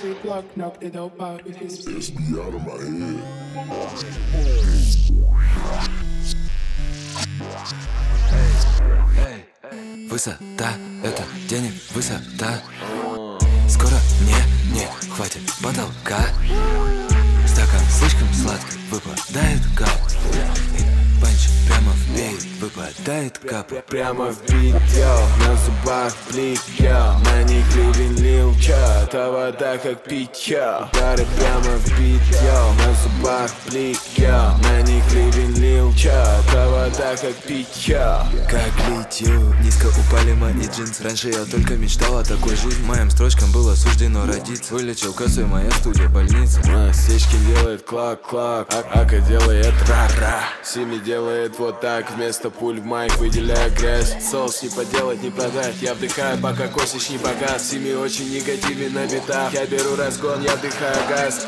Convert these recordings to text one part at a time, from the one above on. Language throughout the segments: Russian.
sweet block, knock the dope out with his It's be out of my head. Высота, это денег, высота. Скоро не хватит потолка. Стакан слишком сладкий, выпадает кап. И панч прямо в бит, выпадает капа. Прямо в бит, йо, на зубах блик, йо. На них ливень лил, чё, та вода как питьё. Удары прямо в бит, йо, на зубах блик, йо. На них ливень лил, чё, та вода как питьё. Как литью, низко упали мои джинсы. Раньше я только мечтал о такой жизни. Моим строчкам было суждено родиться. Вылечил косой, моя студия, больница. Сечки делает клак-клак, Ака делает ра-ра. Сими делает вот так, вместо пуль в майк выделяя грязь. Соус не поделать, не продать, я вдыхаю, пока косишь не погас. Сими очень негативен на битах, я беру разгон, я вдыхаю газ.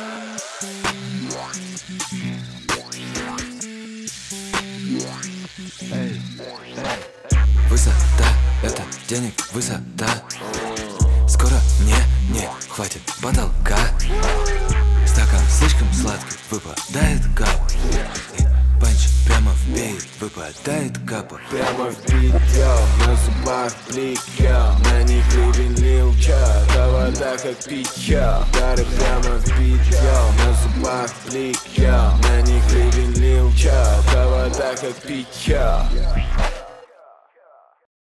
Высота, это денег, высота. Скоро не хватит потолка. Стакан слишком сладкий, выпадает кап. И панч прямо в бит, выпадает капа. Прямо в бит, йо, на зубах блик, йо. На них ливень лил, чё, та вода как питьё. Удары прямо в бит, йо, на зубах блик, йо. На них ливень лил, чё, та вода как питьё.